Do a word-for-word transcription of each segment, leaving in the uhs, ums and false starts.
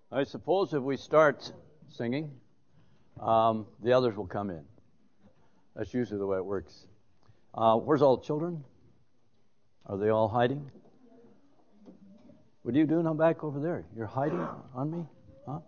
I suppose if we start singing, um, the others will come in. That's usually the way it works. Uh, where's all the children? Are they all hiding? What are you doing? I'm back over there. You're hiding on me? Huh?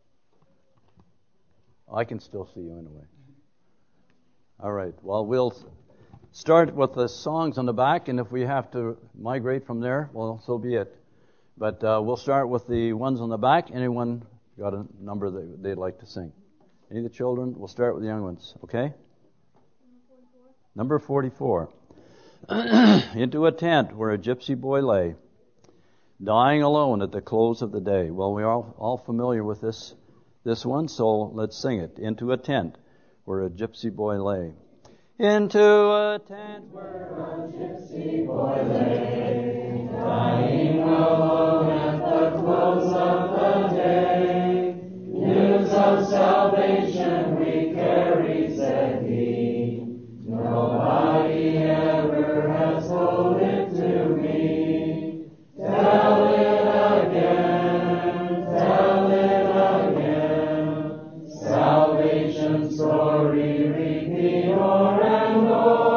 I can still see you anyway. All right. Well, we'll start with the songs on the back, and if we have to migrate from there, well, so be it. But uh, we'll start with the ones on the back. Anyone got a number that they'd like to sing? Any of the children? We'll start with the young ones, okay? Number forty-four. Into a tent where a gypsy boy lay, dying alone at the close of the day. Well, we're all, all familiar with this, this one, so let's sing it. Into a tent where a gypsy boy lay. Into a tent where a gypsy boy lay, dying alone at the close of the day. News of salvation we carry, said he. Nobody ever has told it to me. Tell it again, tell it again. Salvation story, repeat o'er and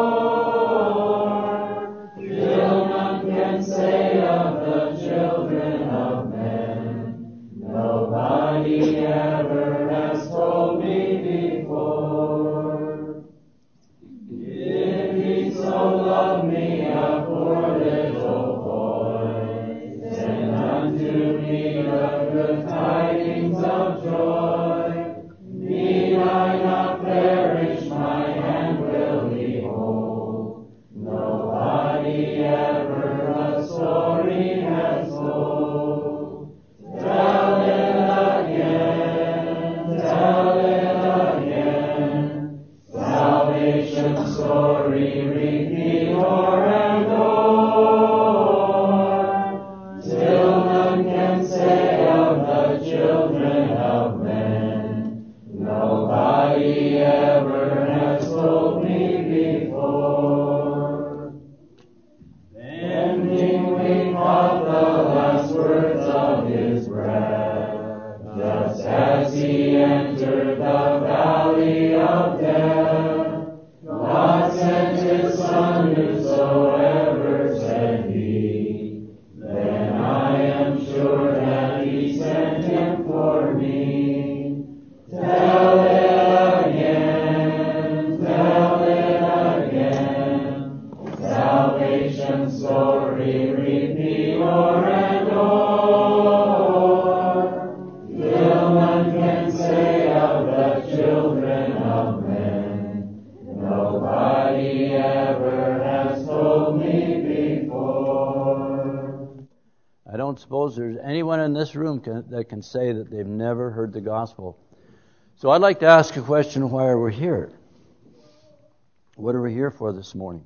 o'er. Till none can say of the children of men, nobody ever has told me before. If he so loved me, a poor little boy, send unto me the good tidings of joy. Need I not perish, my hand will he hold. Nobody ever a story has told. Tell it again, tell it again. Salvation story, repeat o'er and o'er. Till none can say of the children of men, nobody ever has told me before. Bending we caught the last words of his breath, just as he entered the valley of death. God sent his Son, whosoever, said he. Then I am sure that he sent him for me. Tell it again, tell it again. Salvation story, repeat o'er and o'er. Till none can say of the children of men, nobody ever has told me before. I don't suppose there's anyone in this room can, that can say that they've never heard the gospel. So I'd like to ask a question: why are we here? What are we here for this morning?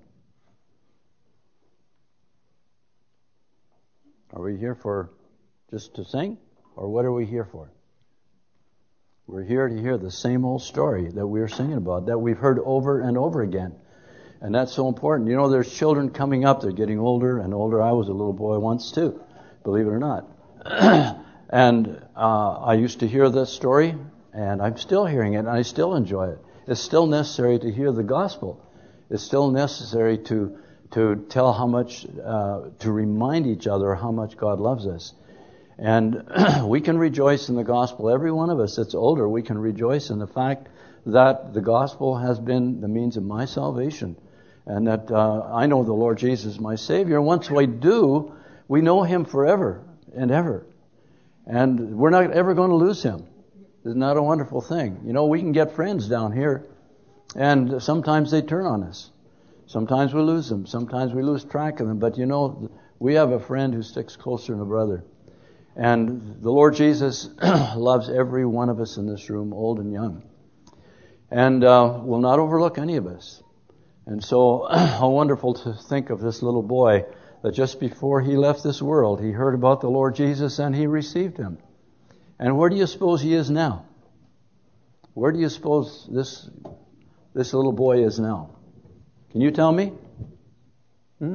Are we here for just to sing? Or what are we here for? We're here to hear the same old story that we're singing about, that we've heard over and over again. And that's so important. You know, there's children coming up. They're getting older and older. I was a little boy once too, believe it or not. and uh, I used to hear this story, and I'm still hearing it, and I still enjoy it. It's still necessary to hear the gospel. It's still necessary to to tell how much, uh, to remind each other how much God loves us. And we can rejoice in the gospel. Every one of us that's older, we can rejoice in the fact that the gospel has been the means of my salvation. And that uh, I know the Lord Jesus, my Savior. Once we do, we know Him forever and ever. And we're not ever going to lose Him. Isn't that a wonderful thing? You know, we can get friends down here, and sometimes they turn on us. Sometimes we lose them. Sometimes we lose track of them. But you know, we have a friend who sticks closer than a brother. And the Lord Jesus loves every one of us in this room, old and young. And uh, will not overlook any of us. And so how wonderful to think of this little boy that just before he left this world, he heard about the Lord Jesus and he received Him. And where do you suppose he is now? Where do you suppose this this little boy is now? Can you tell me? Hmm?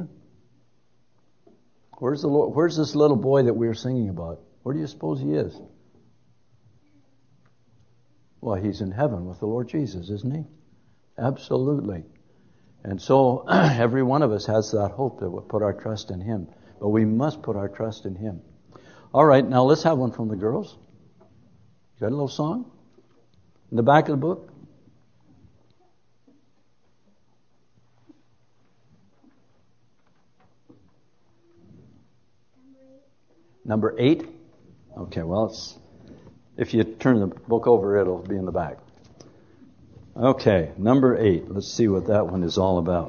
Where's the Lord, where's this little boy that we were singing about? Where do you suppose he is? Well, he's in heaven with the Lord Jesus, isn't he? Absolutely. And so every one of us has that hope that we'll put our trust in him. But we must put our trust in him. All right, now let's have one from the girls. You got a little song? In the back of the book? Number eight? Okay, well, it's, if you turn the book over, it'll be in the back. Okay, number eight. Let's see what that one is all about.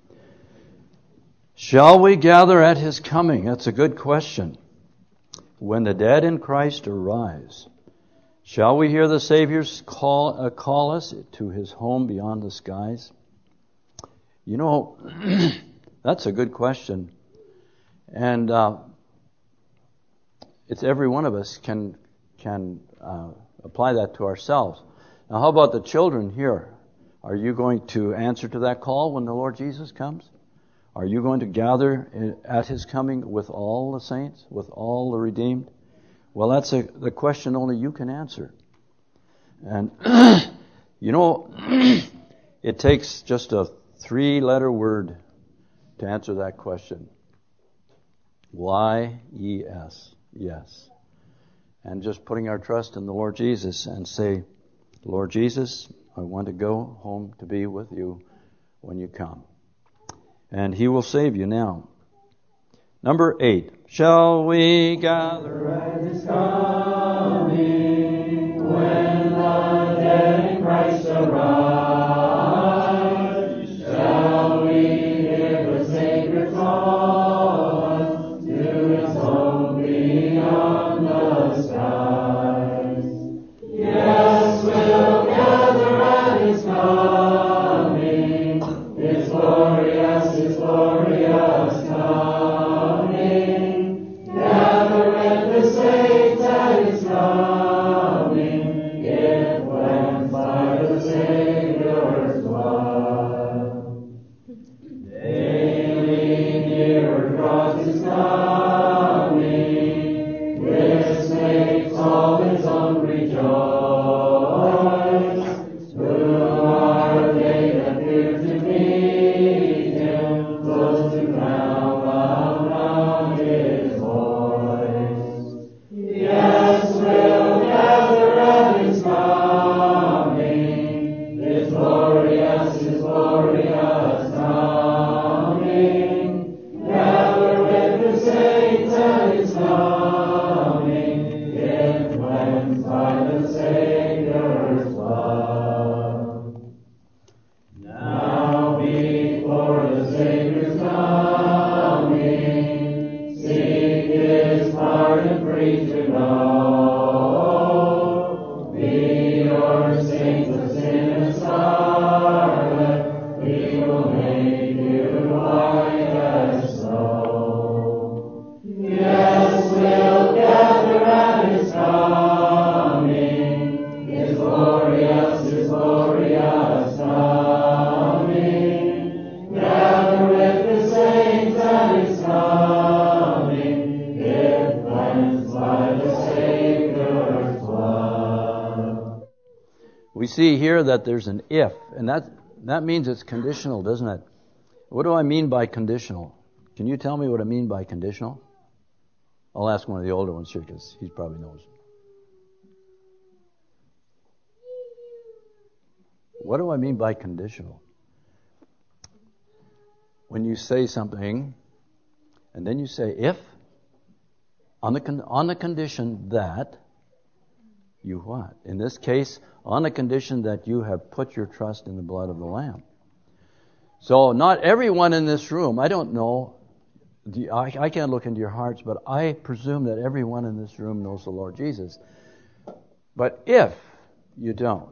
Shall we gather at his coming? That's a good question. When the dead in Christ arise, shall we hear the Savior's call, uh, call us to his home beyond the skies? You know, that's a good question. And uh, it's every one of us can can uh, apply that to ourselves. Now, how about the children here? Are you going to answer to that call when the Lord Jesus comes? Are you going to gather at his coming with all the saints, with all the redeemed? Well, that's a, the question only you can answer. And, you know, it takes just a three-letter word to answer that question. Y E S. Yes. And just putting our trust in the Lord Jesus and say, Lord Jesus, I want to go home to be with you when you come. And he will save you now. Number eight. Shall we gather at his coming when the dead in Christ arise? Shall we hear the Savior call us to his home beyond the skies? Yes, we'll gather at his coming. His glorious, his glorious coming. Gather with the saints at his coming. If cleansed by the Savior's blood. Daily nearer draws his coming. This makes all his own rejoice. See here that there's an if, and that that means it's conditional, doesn't it? What do I mean by conditional? Can you tell me what I mean by conditional? I'll ask one of the older ones here because he probably knows. What do I mean by conditional? When you say something, and then you say if, on the con- on the condition that you what? In this case, on the condition that you have put your trust in the blood of the Lamb. So not everyone in this room, I don't know, the, I, I can't look into your hearts, but I presume that everyone in this room knows the Lord Jesus. But if you don't,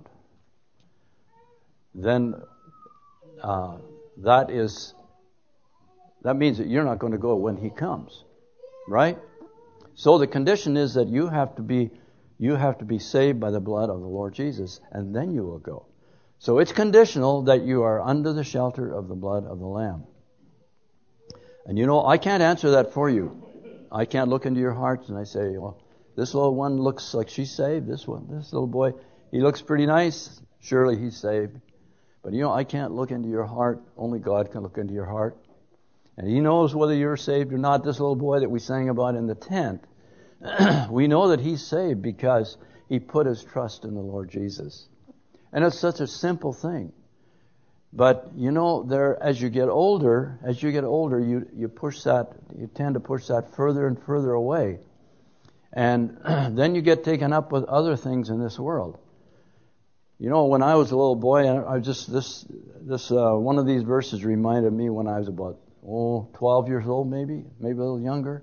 then uh, that is, that means that you're not going to go when He comes, right? So the condition is that you have to be You have to be saved by the blood of the Lord Jesus, and then you will go. So it's conditional that you are under the shelter of the blood of the Lamb. And you know, I can't answer that for you. I can't look into your hearts and I say, well, this little one looks like she's saved. This one, this little boy, he looks pretty nice. Surely he's saved. But you know, I can't look into your heart. Only God can look into your heart. And he knows whether you're saved or not. This little boy that we sang about in the tent, we know that he's saved because he put his trust in the Lord Jesus. And it's such a simple thing. But, you know, there, as you get older, as you get older, you, you push that, you tend to push that further and further away. And then you get taken up with other things in this world. You know, when I was a little boy, I just, this, this, uh, one of these verses reminded me when I was about, oh, twelve years old maybe, maybe a little younger.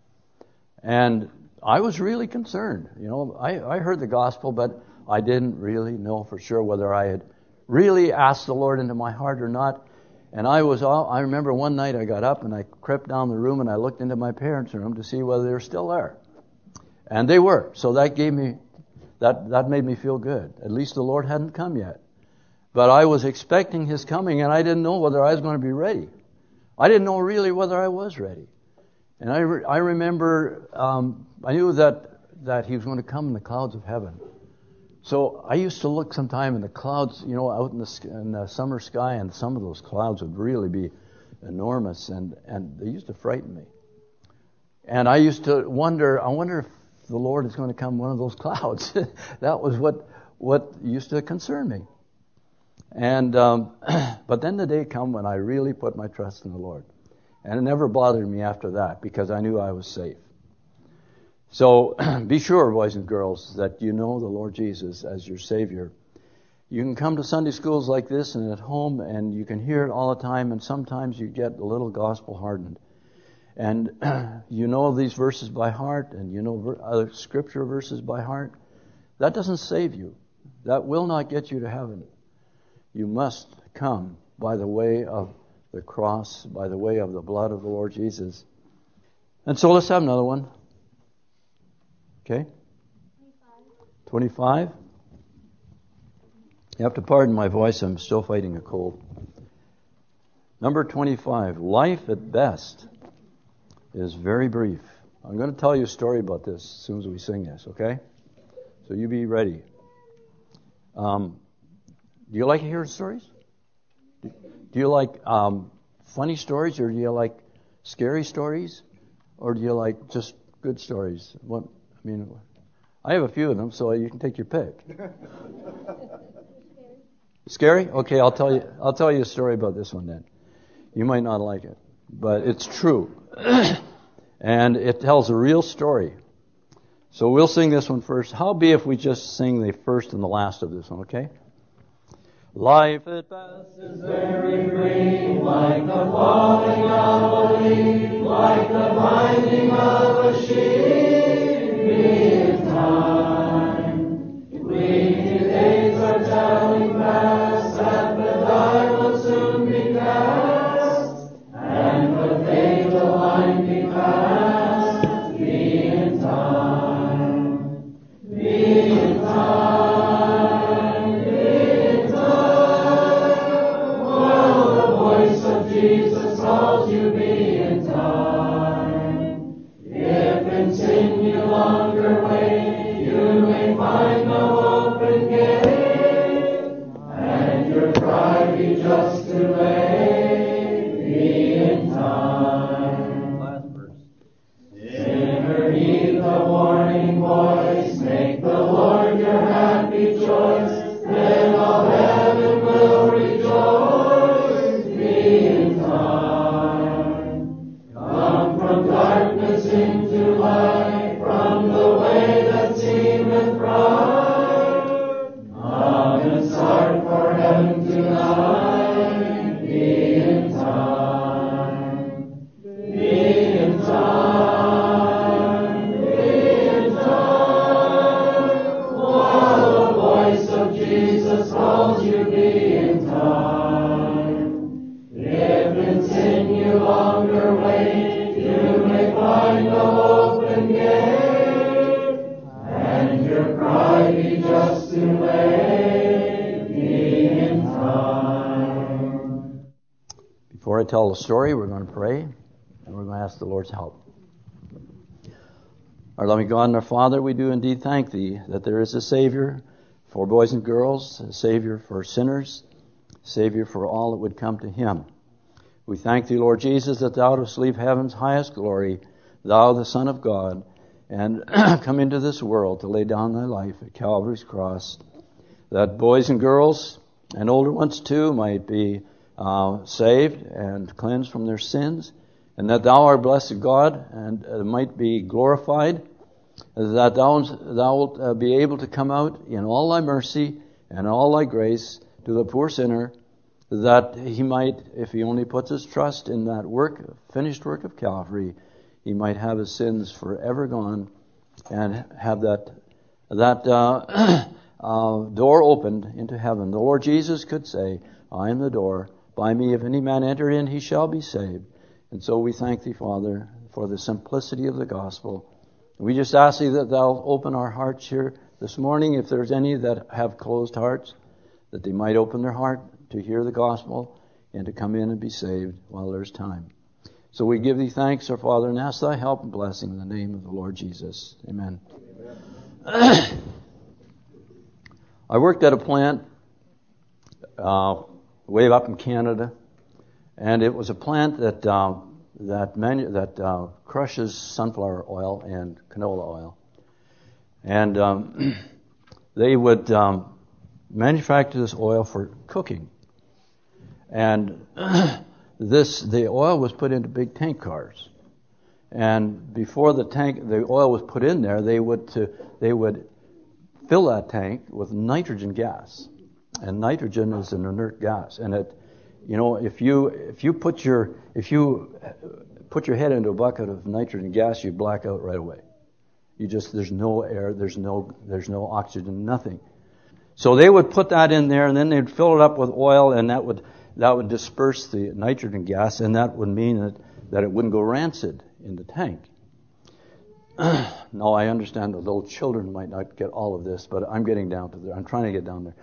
And I was really concerned. You know, I, I heard the gospel, but I didn't really know for sure whether I had really asked the Lord into my heart or not. And I was all, I remember one night I got up and I crept down the room and I looked into my parents' room to see whether they were still there. And they were. So that gave me, that, that made me feel good. At least the Lord hadn't come yet. But I was expecting His coming and I didn't know whether I was going to be ready. I didn't know really whether I was ready. And I, re- I remember, um, I knew that, that He was going to come in the clouds of heaven. So I used to look sometime in the clouds, you know, out in the, in the summer sky, and some of those clouds would really be enormous, and, and they used to frighten me. And I used to wonder, I wonder if the Lord is going to come in one of those clouds. That was what what used to concern me. And um, but then the day came when I really put my trust in the Lord. And it never bothered me after that, because I knew I was safe. So be sure, boys and girls, that you know the Lord Jesus as your Savior. You can come to Sunday schools like this and at home, and you can hear it all the time, and sometimes you get a little gospel hardened. And you know these verses by heart, and you know other scripture verses by heart. That doesn't save you. That will not get you to heaven. You must come by the way of the cross, by the way of the blood of the Lord Jesus. And so let's have another one. Okay? twenty-five. You have to pardon my voice. I'm still fighting a cold. Number twenty-five. Life at best is very brief. I'm going to tell you a story about this as soon as we sing this, okay? So you be ready. Um, do you like hearing stories? Do you like um, funny stories, or do you like scary stories, or do you like just good stories? What? I mean, I have a few of them, so you can take your pick. Scary? Okay, I'll tell you. I'll tell you a story about this one then. You might not like it, but it's true, and it tells a real story. So we'll sing this one first. How be if we just sing the first and the last of this one? Okay. Life at best is very brief, like the falling of a leaf, like the binding of a sheep in time. Fleeting days are telling fast that the die will soon be cast, and the fatal line be passed. Be in time, be in time. Jesus calls you, be in time. If in sin you longer wait, you may find no open gate, and your cry be just too late. Be in time. Last verse. Sinner, heed the warning voice, make the Lord your happy choice, then all heaven will rejoice. Darkness into light, from the way that seemeth bright. Come and start for heaven tonight. Be in time. Be in time. Be in time. While the voice of Jesus calls you, be in time. If in sin you longer wait, you may find no open gate, and your cry be just too late. Be in time. Before I tell the story, we're going to pray, and we're going to ask the Lord's help. Our loving God and our Father, we do indeed thank Thee that there is a Savior for boys and girls, a Savior for sinners, Savior for all that would come to Him. We thank Thee, Lord Jesus, that Thou dost leave heaven's highest glory, Thou, the Son of God, and come into this world to lay down Thy life at Calvary's cross, that boys and girls, and older ones too, might be uh, saved and cleansed from their sins, and that Thou, our blessed God, and uh, might be glorified, that Thou, thou wilt uh, be able to come out in all Thy mercy and all Thy grace to the poor sinner, that he might, if he only puts his trust in that work, finished work of Calvary, he might have his sins forever gone and have that that uh, uh, door opened into heaven. The Lord Jesus could say, I am the door. By me, if any man enter in, he shall be saved. And so we thank Thee, Father, for the simplicity of the gospel. We just ask Thee that Thou open our hearts here this morning, if there's any that have closed hearts, that they might open their heart to hear the gospel and to come in and be saved while there's time. So we give Thee thanks, our Father, and ask Thy help and blessing in the name of the Lord Jesus. Amen. Amen. I worked at a plant uh, way up in Canada, and it was a plant that uh, that manu- that uh, crushes sunflower oil and canola oil, and um, they would um, manufacture this oil for cooking, and this the oil was put into big tank cars, and before the tank the oil was put in there, they would to, they would fill that tank with nitrogen gas, and nitrogen is an inert gas, and it, you know, if you if you put your if you put your head into a bucket of nitrogen gas, you black out right away. You just there's no air, there's no there's no oxygen, nothing. So they would put that in there, and then they'd fill it up with oil, and that would that would disperse the nitrogen gas, and that would mean that, that it wouldn't go rancid in the tank. Now I understand the little children might not get all of this, but I'm getting down to there. I'm trying to get down there.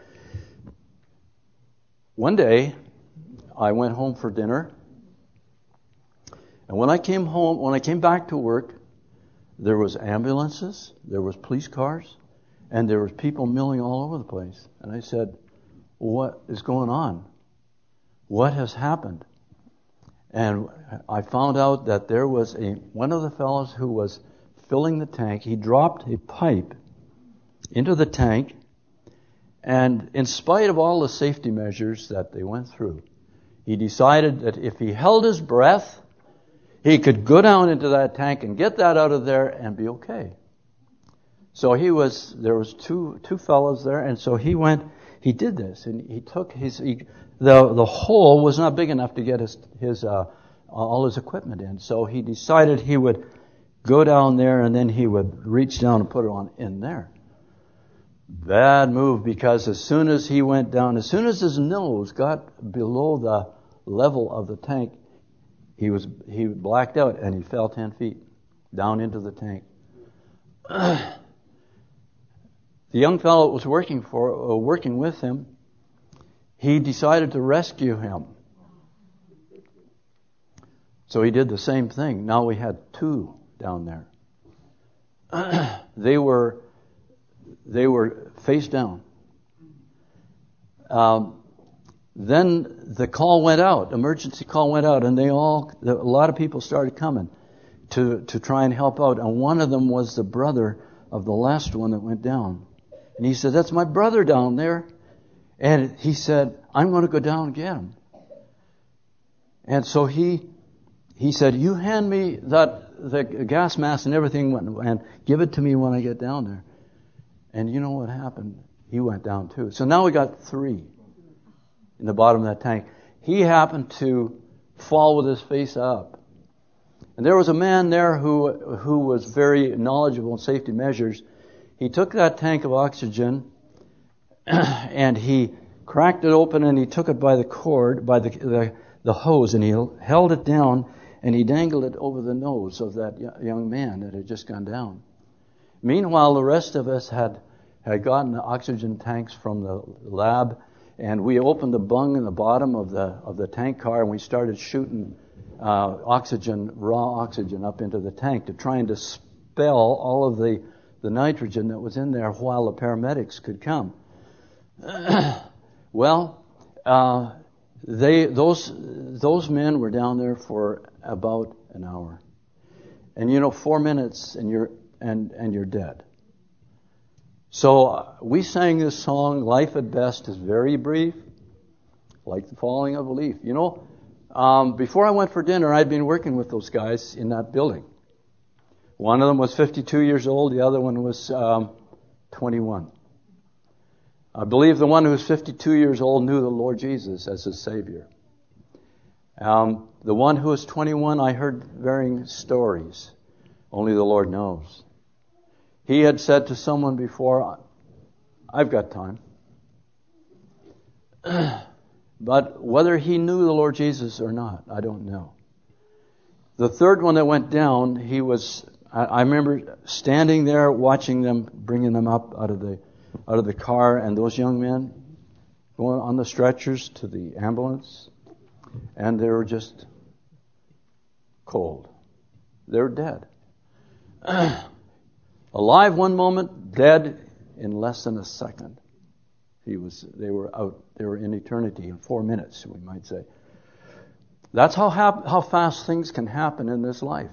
One day, I went home for dinner, and when I came home, when I came back to work, there was ambulances, there was police cars, and there was people milling all over the place. And I said, what is going on? What has happened? And I found out that there was a one of the fellows who was filling the tank. He dropped a pipe into the tank, and in spite of all the safety measures that they went through, he decided that if he held his breath, he could go down into that tank and get that out of there and be okay. So he was, there was two two fellows there, and so he went, he did this, and he took his, he, the the hole was not big enough to get his his uh, all his equipment in. So he decided he would go down there, and then he would reach down and put it on in there. Bad move, because as soon as he went down, as soon as his nose got below the level of the tank, he was he blacked out and he fell ten feet down into the tank. The young fellow that was working for uh, working with him, he decided to rescue him. So he did the same thing. Now we had two down there. They were they were face down. Um, then the call went out, emergency call went out, and they all a lot of people started coming to to try and help out. And one of them was the brother of the last one that went down. And he said, "That's my brother down there." And he said, "I'm going to go down and get him." And so he he said, "You hand me that the gas mask and everything, and give it to me when I get down there." And you know what happened? He went down too. So now we got three in the bottom of that tank. He happened to fall with his face up. And there was a man there who who was very knowledgeable in safety measures. He took that tank of oxygen and he cracked it open, and he took it by the cord, by the, the the hose, and he held it down, and he dangled it over the nose of that young man that had just gone down. Meanwhile, the rest of us had had gotten the oxygen tanks from the lab, and we opened the bung in the bottom of the of the tank car, and we started shooting uh, oxygen, raw oxygen, up into the tank to try and dispel all of the the nitrogen that was in there while the paramedics could come. Well, uh, they those those men were down there for about an hour, and you know, four minutes and you're and and you're dead. So uh, we sang this song. Life at best is very brief, like the falling of a leaf. You know, um, before I went for dinner, I'd been working with those guys in that building. One of them was fifty-two years old. The other one was um, twenty-one. I believe the one who was fifty-two years old knew the Lord Jesus as his Savior. Um, the one who was twenty-one, I heard varying stories. Only the Lord knows. He had said to someone before, I've got time. But whether he knew the Lord Jesus or not, I don't know. The third one that went down, he was, I, I remember standing there watching them, bringing them up out of the out of the car, and those young men going on the stretchers to the ambulance, and they were just cold. They were dead. Alive one moment, dead in less than a second. He was. They were out. They were in eternity in four minutes, we might say. That's how hap- how fast things can happen in this life.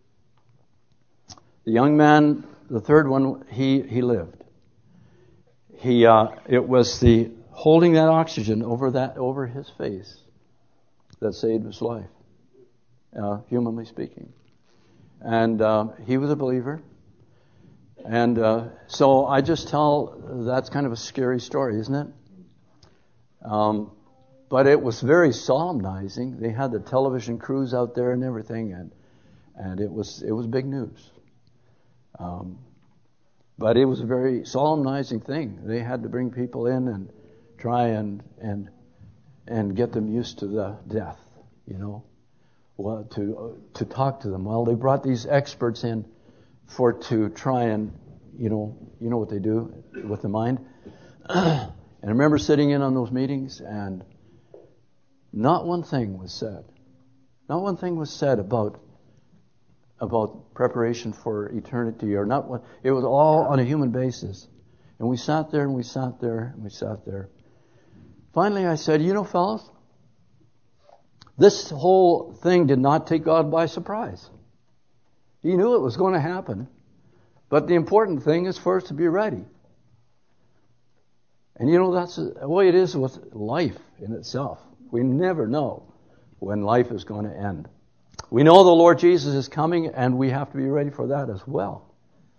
The young man, the third one, he he lived. He uh, it was the holding that oxygen over that over his face that saved his life, uh, humanly speaking. And uh, he was a believer. And uh, so I just tell, that's kind of a scary story, isn't it? Um, but it was very solemnizing. They had the television crews out there and everything, and and it was it was big news. Um, but it was a very solemnizing thing. They had to bring people in and try and and and get them used to the death, you know, well, to uh, to talk to them. Well, they brought these experts in for to try and, you know, you know what they do with the mind. And I remember sitting in on those meetings, and not one thing was said. Not one thing was said about about preparation for eternity, or not one. It was all on a human basis. And we sat there and we sat there and we sat there. Finally, I said, you know, fellas, this whole thing did not take God by surprise. He knew it was going to happen. But the important thing is for us to be ready. And you know, that's the way it is with life in itself. We never know when life is going to end. We know the Lord Jesus is coming, and we have to be ready for that as well.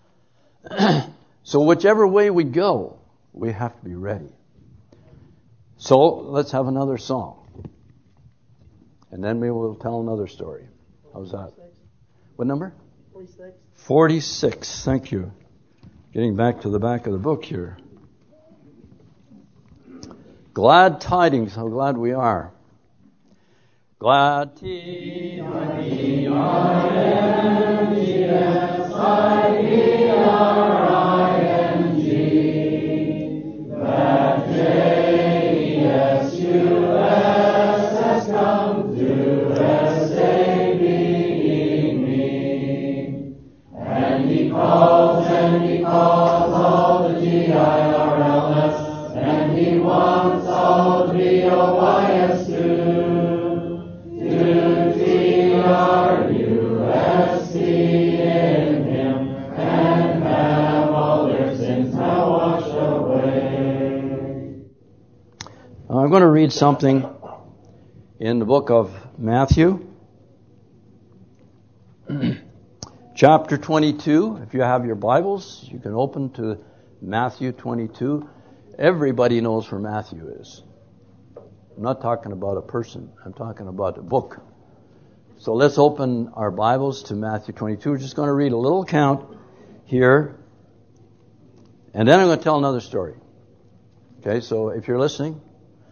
So whichever way we go, we have to be ready. So let's have another song. And then maybe we'll tell another story. How's that? What number? forty-six. forty-six. Thank you. Getting back to the back of the book here. Glad tidings. How glad we are. Glad tidings. I'm going to read something in the book of Matthew, chapter twenty-two. If you have your Bibles, you can open to Matthew twenty-two. Everybody knows where Matthew is. I'm not talking about a person. I'm talking about a book. So let's open our Bibles to Matthew twenty-two. We're just going to read a little account here, and then I'm going to tell another story. Okay, so if you're listening,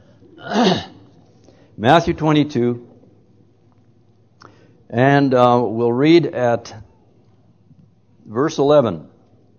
Matthew twenty-two, and uh, we'll read at verse eleven.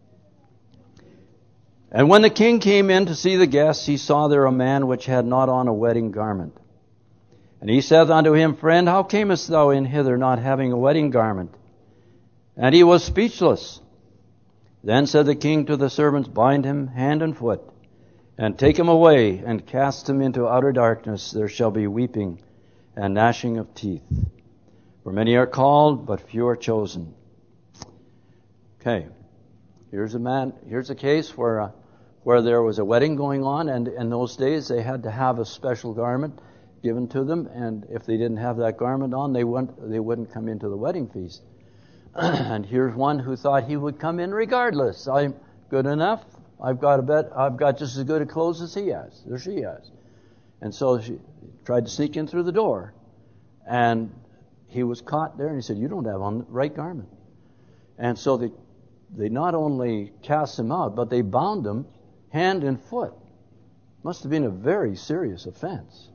And when the king came in to see the guests, he saw there a man which had not on a wedding garment. And he saith unto him, Friend, how camest thou in hither not having a wedding garment? And he was speechless. Then said the king to the servants, Bind him hand and foot, And take him away and cast him into outer darkness. There shall be weeping and gnashing of teeth. For many are called, but few are chosen. Okay, here's a man. Here's a case where uh, where there was a wedding going on, and in those days they had to have a special garment given to them, and if they didn't have that garment on, they wouldn't they wouldn't come into the wedding feast. And here's one who thought he would come in regardless. I'm good enough. I've got a bet. I've got just as good a clothes as he has, or she has. And so she tried to sneak in through the door, and he was caught there. And he said, "You don't have on the right garment." And so they they not only cast him out, but they bound him hand and foot. Must have been a very serious offense.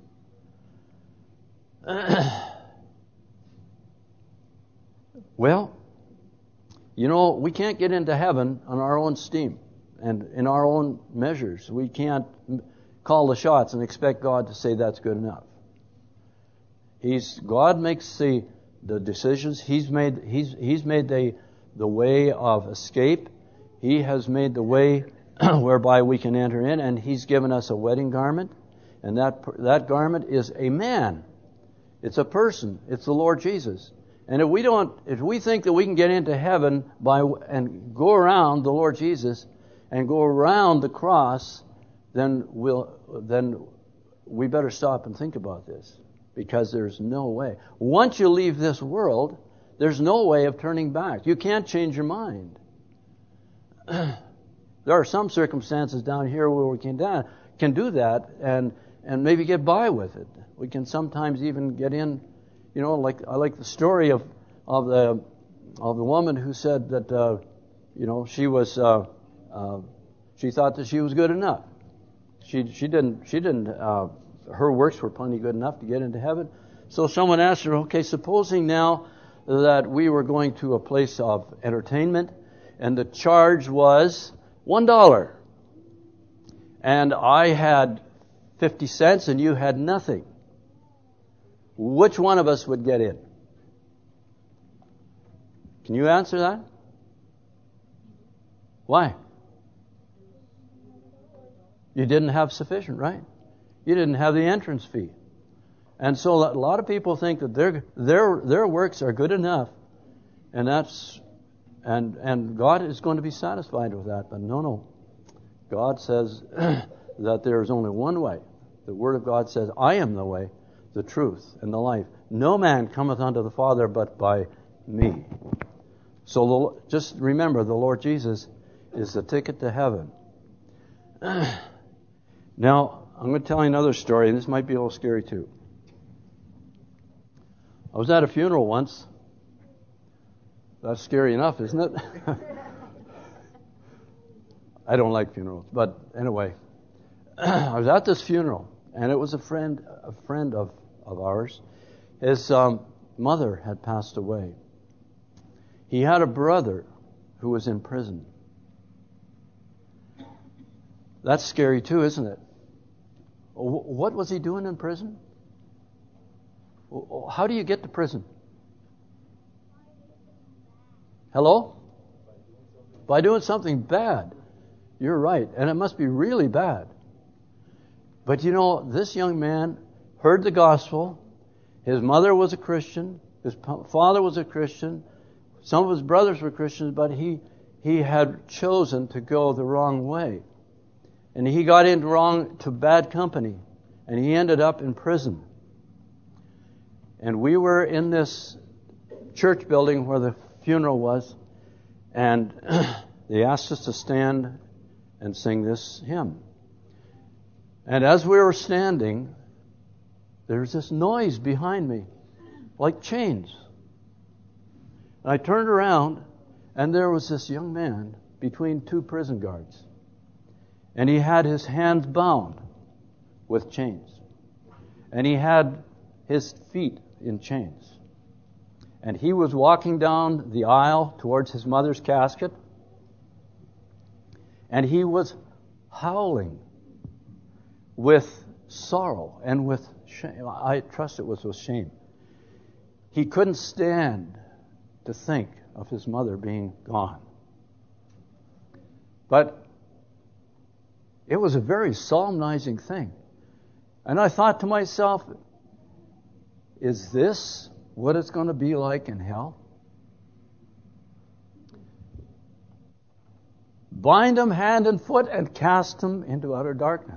Well, you know, we can't get into heaven on our own steam and in our own measures. We can't call the shots and expect God to say that's good enough. He's God makes the the decisions. He's made he's he's made the the way of escape. He has made the way whereby we can enter in, and He's given us a wedding garment, and that that garment is a man. It's a person. It's the Lord Jesus. And if we don't, if we think that we can get into heaven by and go around the Lord Jesus and go around the cross, then we'll then we better stop and think about this, because there's no way. Once you leave this world, there's no way of turning back. You can't change your mind. There are some circumstances down here where we can da- can do that and and maybe get by with it. We can sometimes even get in. You know, like I like the story of of the of the woman who said that uh, you know she was uh, uh, she thought that she was good enough. She she didn't she didn't uh, her works were plenty good enough to get into heaven. So someone asked her, okay, supposing now that we were going to a place of entertainment, and the charge was one dollar, and I had fifty cents, and you had nothing. Which one of us would get in? Can you answer that? Why? You didn't have sufficient, right? You didn't have the entrance fee. And so a lot of people think that their their their works are good enough, and that's and and God is going to be satisfied with that. But no, no. God says that there is only one way. The Word of God says, "I am the way, the truth, and the life. No man cometh unto the Father but by me." So the, just remember, the Lord Jesus is the ticket to heaven. Now, I'm going to tell you another story, and this might be a little scary too. I was at a funeral once. That's scary enough, isn't it? I don't like funerals, but anyway, I was at this funeral, and it was a friend, a friend of, of ours. His um, mother had passed away. He had a brother who was in prison. That's scary too, isn't it? What was he doing in prison? How do you get to prison? Hello? By doing something bad. You're right. And it must be really bad. But you know, this young man heard the gospel. His mother was a Christian. His father was a Christian. Some of his brothers were Christians, but he, he had chosen to go the wrong way. And he got into wrong to bad company. And he ended up in prison. And we were in this church building where the funeral was. And they asked us to stand and sing this hymn. And as we were standing, there was this noise behind me, like chains. And I turned around, and there was this young man between two prison guards. And he had his hands bound with chains. And he had his feet in chains. And he was walking down the aisle towards his mother's casket. And he was howling with sorrow and with shame. I trust it was with shame. He couldn't stand to think of his mother being gone. But It was a very solemnizing thing. And I thought to myself, is this what it's going to be like in hell? Bind them hand and foot and cast them into utter darkness.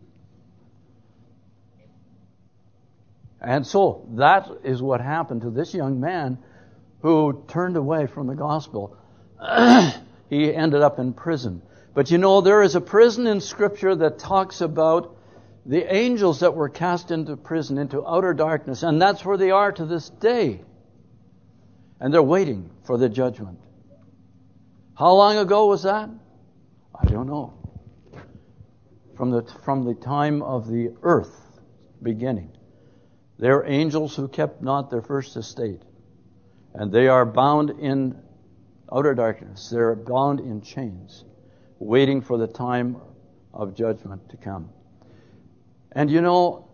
And so that is what happened to this young man who turned away from the gospel. He ended up in prison. But you know, there is a prison in Scripture that talks about the angels that were cast into prison, into outer darkness, and that's where they are to this day. And they're waiting for the judgment. How long ago was that? I don't know. From the from the time of the earth beginning. They're angels who kept not their first estate. And they are bound in outer darkness. They're bound in chains, waiting for the time of judgment to come. And you know,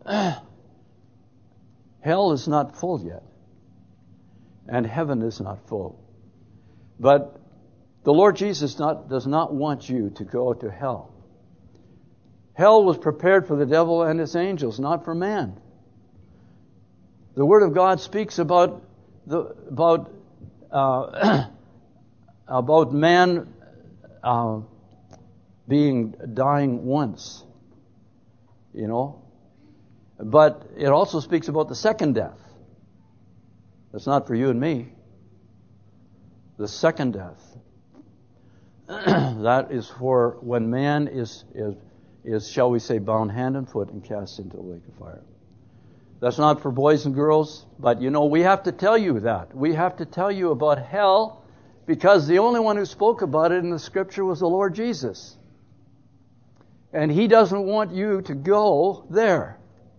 hell is not full yet. And heaven is not full. But the Lord Jesus not, does not want you to go to hell. Hell was prepared for the devil and his angels, not for man. The Word of God speaks about the about uh, about man uh, being dying once, you know. But it also speaks about the second death. That's not for you and me. The second death. That is for when man is, is, is, shall we say, bound hand and foot and cast into the lake of fire. That's not for boys and girls, but you know, we have to tell you that. We have to tell you about hell because the only one who spoke about it in the Scripture was the Lord Jesus. And He doesn't want you to go there.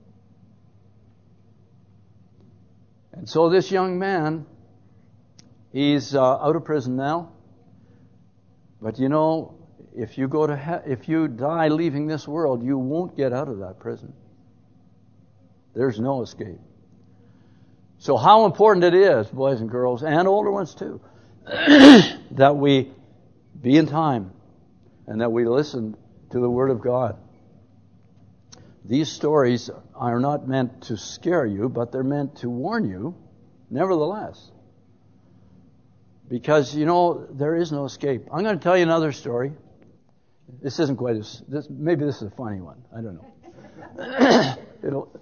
And so this young man, he's uh, out of prison now. But you know, if you go to he- if you die leaving this world, you won't get out of that prison. There's no escape. So how important it is, boys and girls, and older ones too, that we be in time and that we listen to the Word of God. These stories are not meant to scare you, but they're meant to warn you, nevertheless. Because, you know, there is no escape. I'm going to tell you another story. This isn't quite as... This, maybe this is a funny one. I don't know. It'll,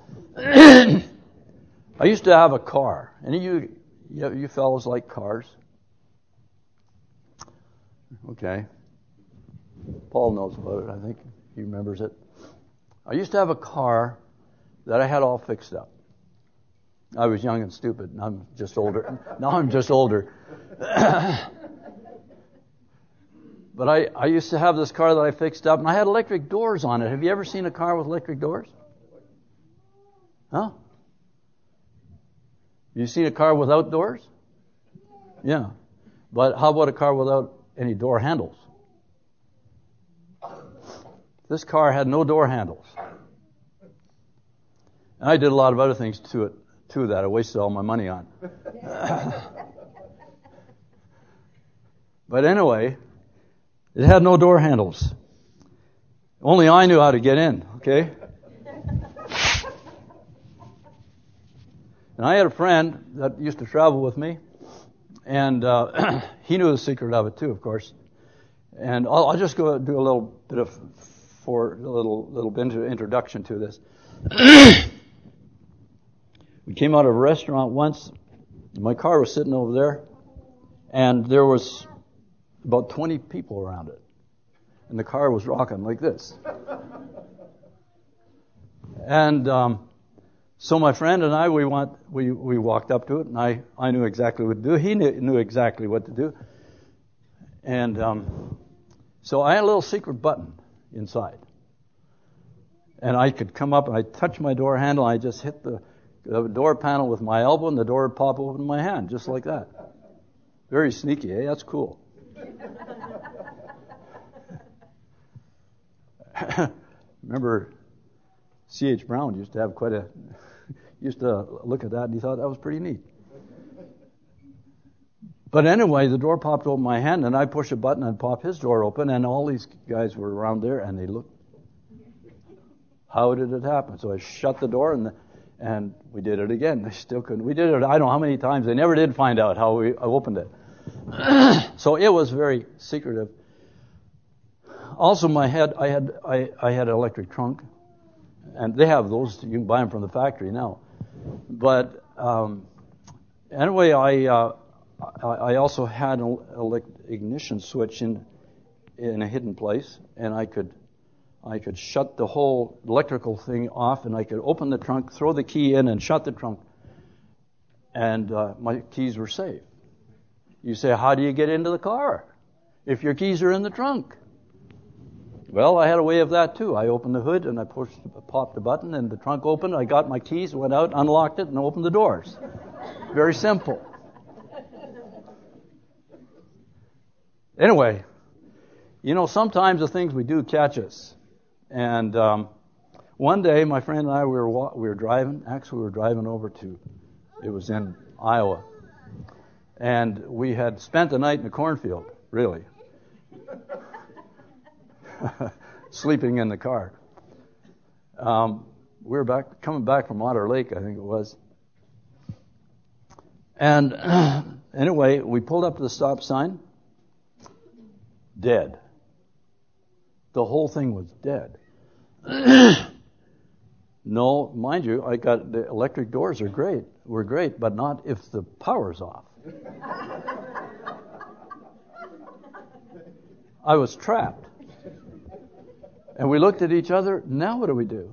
I used to have a car. Any of you, you, you fellows like cars? Okay. Paul knows about it, I think. He remembers it. I used to have a car that I had all fixed up. I was young and stupid, and I'm just older. Now I'm just older. But I, I used to have this car that I fixed up, and I had electric doors on it. Have you ever seen a car with electric doors? Huh? You seen a car without doors? Yeah. But how about a car without any door handles? This car had no door handles. And I did a lot of other things to it, too, that I wasted all my money on. But anyway, it had no door handles. Only I knew how to get in, okay? And I had a friend that used to travel with me, and uh, he knew the secret of it, too, of course. And I'll, I'll just go do a little bit of... for a little little bit of introduction to this. We came out of a restaurant once. My car was sitting over there, and there was about twenty people around it. And the car was rocking like this. And um, so my friend and I, we want we, we walked up to it, and I, I knew exactly what to do. He knew, knew exactly what to do. And um, so I had a little secret button inside. And I could come up and I'd touch my door handle and I'd just hit the, the door panel with my elbow and the door would pop open in my hand, just like that. Very sneaky, eh? That's cool. Remember C H Brown used to have quite a, used to look at that and he thought that was pretty neat. But anyway, the door popped open my hand and I push a button and pop his door open and all these guys were around there and they looked How did it happen? So I shut the door, and the, and we did it again. They still couldn't. We did it, I don't know how many times. They never did find out how we opened it. So it was very secretive. Also, my head, I had I, I had an electric trunk, and they have those. You can buy them from the factory now. But um, anyway, I uh, I also had an ignition switch in in a hidden place, and I could. I could shut the whole electrical thing off, and I could open the trunk, throw the key in, and shut the trunk. And uh, my keys were safe. You say, how do you get into the car if your keys are in the trunk? Well, I had a way of that too. I opened the hood, and I pushed, popped a button, and the trunk opened. I got my keys, went out, unlocked it, and opened the doors. Very simple. Anyway, you know, sometimes the things we do catch us. And um, one day, my friend and I, we were we were driving. Actually, we were driving over to, it was in Iowa, and we had spent the night in the cornfield. Really, sleeping in the car. Um, we were back coming back from Otter Lake, I think it was. And anyway, we pulled up to the stop sign. Dead. The whole thing was dead. No, mind you, I got the electric doors are great. Were great, but not if the power's off. I was trapped. And we looked at each other. Now what do we do?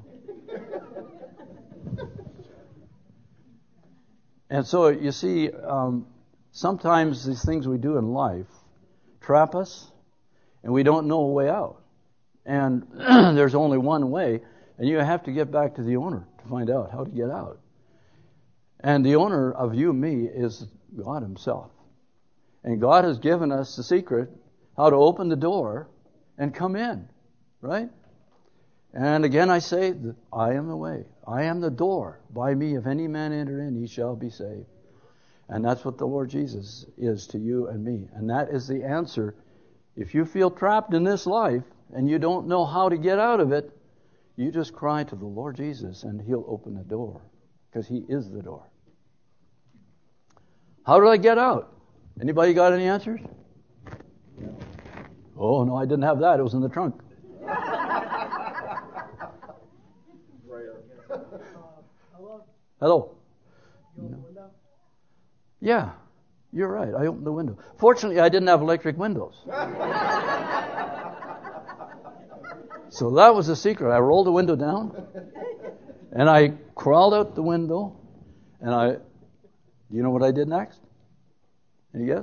And so you see, um, sometimes these things we do in life trap us, and we don't know a way out. And there's only one way, and you have to get back to the owner to find out how to get out. And the owner of you and me is God himself. And God has given us the secret how to open the door and come in, right? And again I say, that I am the way. I am the door. By me, if any man enter in, he shall be saved. And that's what the Lord Jesus is to you and me. And that is the answer. If you feel trapped in this life, and you don't know how to get out of it, you just cry to the Lord Jesus and he'll open the door, because he is the door. How did I get out? Anybody got any answers? Oh, no, I didn't have that. It was in the trunk. Hello? No. Yeah, you're right. I opened the window. Fortunately, I didn't have electric windows. So that was the secret. I rolled the window down, and I crawled out the window, and I, do you know what I did next? Any guess?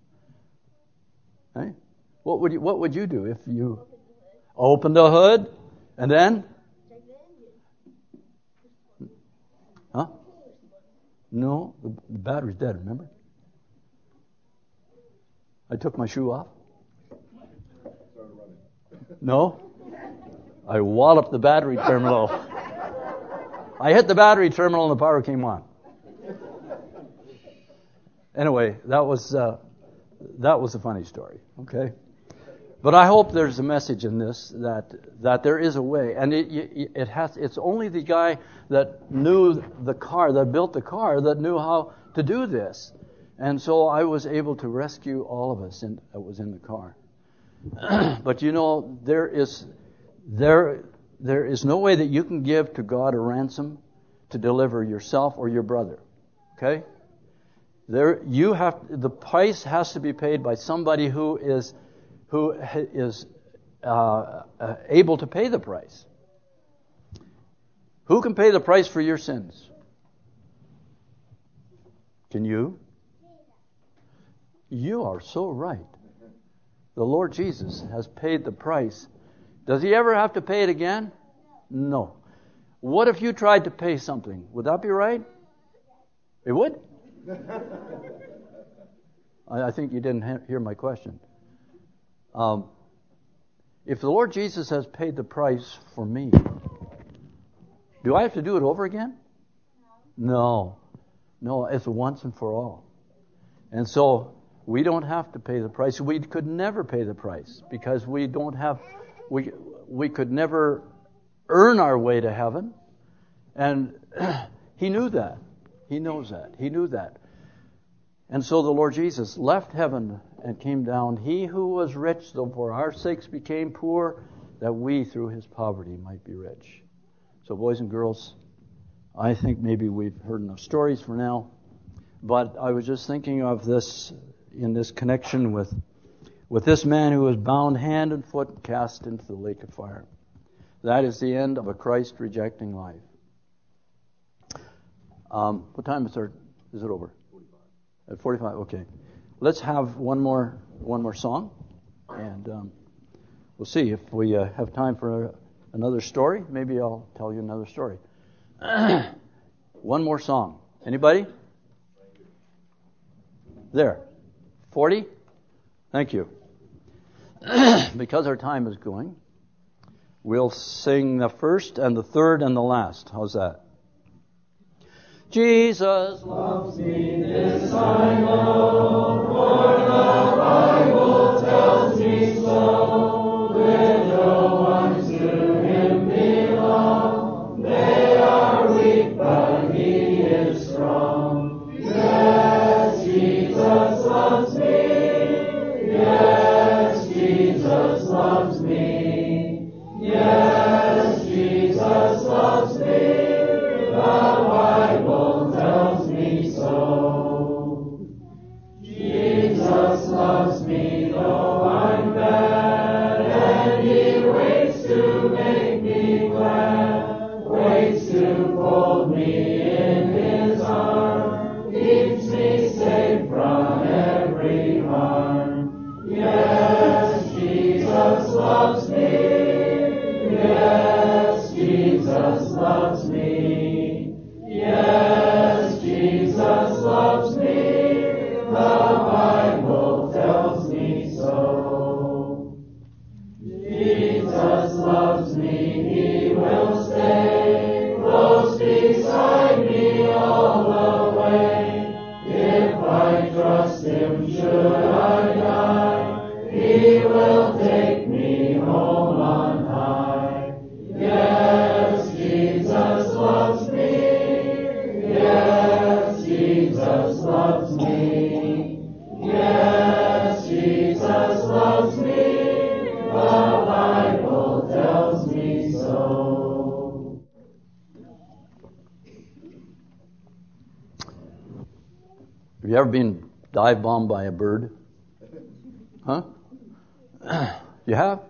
Hey? What would you, what would you do if you opened the hood, and then? Huh? No, the, the battery's dead, remember? I took my shoe off. No? I walloped the battery terminal. I hit the battery terminal and the power came on. Anyway, that was uh, that was a funny story. Okay, but I hope there's a message in this that that there is a way, and it it has. It's only the guy that knew the car, that built the car, that knew how to do this, and so I was able to rescue all of us in, that was in the car. But you know, there is. There, there is no way that you can give to God a ransom to deliver yourself or your brother. Okay? There, you have the price has to be paid by somebody who is, who is uh, uh, able to pay the price. Who can pay the price for your sins? Can you? You are so right. The Lord Jesus has paid the price. Does he ever have to pay it again? No. What if you tried to pay something? Would that be right? It would? I, I think you didn't ha- hear my question. Um, if the Lord Jesus has paid the price for me, do I have to do it over again? No. No, it's once and for all. And so we don't have to pay the price. We could never pay the price because we don't have, we we could never earn our way to heaven. And he knew that. He knows that. He knew that. And so the Lord Jesus left heaven and came down. He who was rich, though for our sakes became poor, that we through his poverty might be rich. So boys and girls, I think maybe we've heard enough stories for now. But I was just thinking of this in this connection with, with this man who was bound hand and foot and cast into the lake of fire. That is the end of a Christ-rejecting life. Um, what time is it? Is it over? At forty-five. Okay. Let's have one more one more song, and um, we'll see if we uh, have time for a, another story. Maybe I'll tell you another story. One more song. Anybody? There. Forty. Thank you. Because our time is going, we'll sing the first and the third and the last. How's that? Jesus loves me, this I know, for the Bible tells me so. Little ones to him belong, they are weak, but he is strong. Yes, Jesus loves me, yes, Jesus loves me, yes, Jesus loves me. The Bible tells me so. Jesus loves me though I'm bad, and he waits to make me glad, waits to fold me in his arms, keeps me safe from every harm. Yes, Jesus loves me, yes, Jesus loves me. Yes, Jesus loves me, the Bible tells me so. Jesus loves me, he will stay close beside me all the way. If I trust him, should I die, he will take me home on high. Yes, Jesus loves me. Yes, Jesus loves me. Yes, Jesus loves me. The Bible tells me so. Have you ever been dive bombed by a bird? Huh? You have?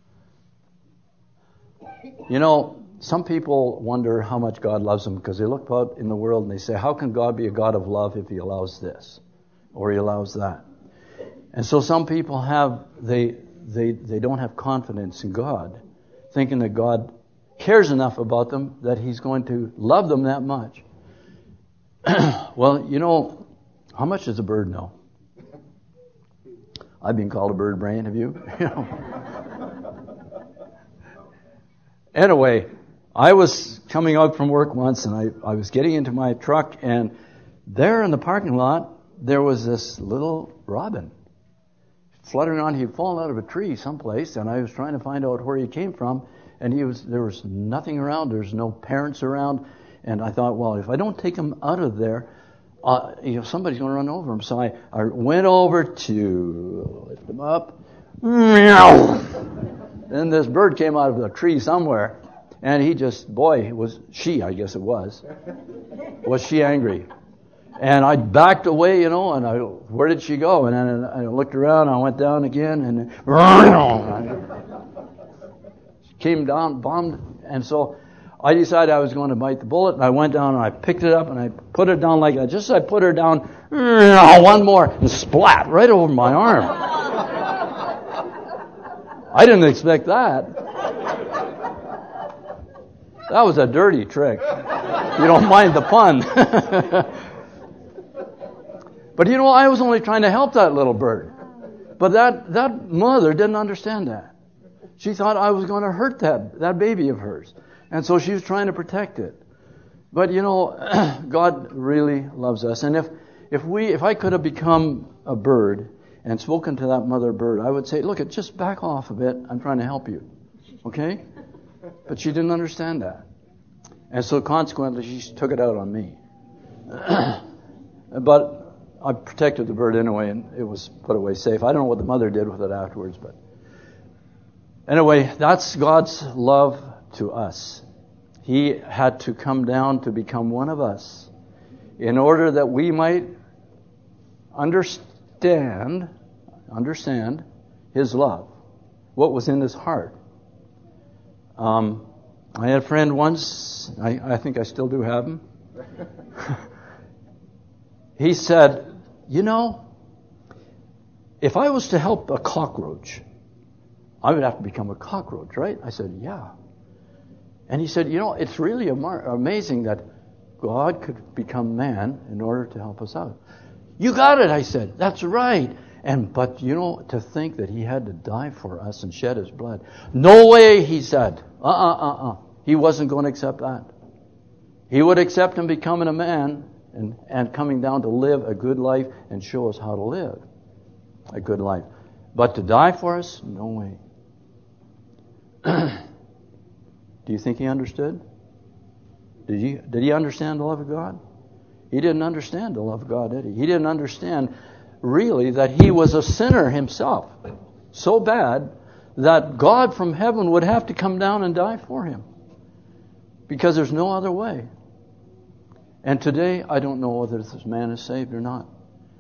You know, some people wonder how much God loves them because they look out in the world and they say, how can God be a God of love if he allows this or he allows that? And so some people have, they they they don't have confidence in God, thinking that God cares enough about them that he's going to love them that much. Well, you know, how much does a bird know? I've been called a bird brain, have you? Anyway, I was coming out from work once and I, I was getting into my truck, and there in the parking lot there was this little robin fluttering around. He'd fallen out of a tree someplace, and I was trying to find out where he came from, and he was there was nothing around. There's no parents around, and I thought, well, if I don't take him out of there, uh, you know, somebody's going to run over him. So I, I went over to lift him up. Then this bird came out of the tree somewhere, and he just, boy, was she, I guess it was, was she angry. And I backed away, you know, and I, where did she go? And then I looked around, I went down again, and she came down, bombed, and so I decided I was going to bite the bullet, and I went down and I picked it up and I put it down like that. Just as I put her down, one more, and splat right over my arm. I didn't expect that. That was a dirty trick. You don't mind the pun. But you know, I was only trying to help that little bird. But that, that mother didn't understand that. She thought I was going to hurt that, that baby of hers. And so she was trying to protect it. But you know, God really loves us. And if, if we, if I could have become a bird and spoken to that mother bird, I would say, look, just back off a bit. I'm trying to help you. Okay? But she didn't understand that. And so consequently, she took it out on me. But I protected the bird anyway, and it was put away safe. I don't know what the mother did with it afterwards, but anyway, that's God's love to us. He had to come down to become one of us in order that we might understand, understand His love, what was in His heart. Um, I had a friend once, I, I think I still do have him. He said, you know, if I was to help a cockroach, I would have to become a cockroach, right? I said, yeah. And he said, you know, it's really amar- amazing that God could become man in order to help us out. You got it, I said. That's right. And but, you know, to think that He had to die for us and shed His blood. No way, he said. Uh-uh, uh-uh. He wasn't going to accept that. He would accept Him becoming a man and, and coming down to live a good life and show us how to live a good life. But to die for us? No way. Do you think He understood? Did he, did he understand the love of God? He didn't understand the love of God, did he? He didn't understand really that he was a sinner himself. So bad that God from heaven would have to come down and die for him. Because there's no other way. And today, I don't know whether this man is saved or not.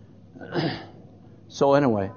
So anyway,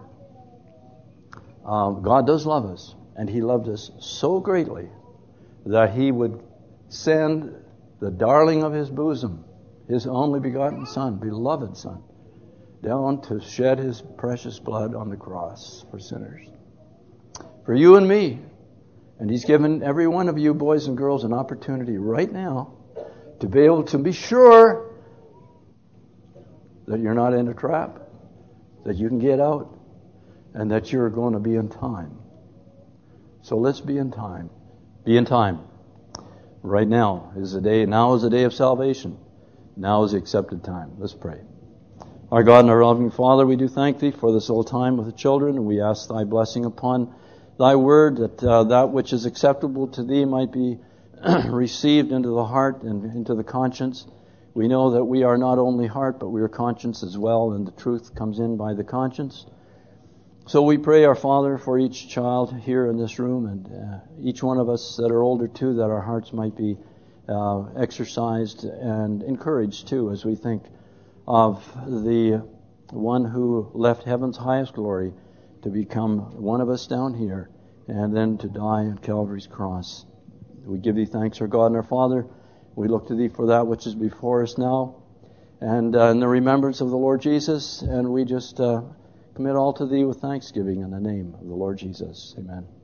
um, God does love us. And He loved us so greatly that He would send the darling of His bosom, His only begotten Son, beloved Son, down to shed His precious blood on the cross for sinners. For you and me. And He's given every one of you boys and girls an opportunity right now to be able to be sure that you're not in a trap, that you can get out, and that you're going to be in time. So let's be in time. Be in time. Right now is the day. Now is the day of salvation. Now is the accepted time. Let's pray. Our God and our loving Father, we do thank Thee for this little time with the children, and we ask Thy blessing upon Thy word, that uh, that which is acceptable to Thee might be received into the heart and into the conscience. We know that we are not only heart, but we are conscience as well, and the truth comes in by the conscience. So we pray, our Father, for each child here in this room, and uh, each one of us that are older too, that our hearts might be uh, exercised and encouraged too, as we think of the one who left heaven's highest glory to become one of us down here, and then to die on Calvary's cross. We give Thee thanks, our God and our Father. We look to Thee for that which is before us now, and uh, in the remembrance of the Lord Jesus, and we just uh, commit all to Thee with thanksgiving in the name of the Lord Jesus. Amen.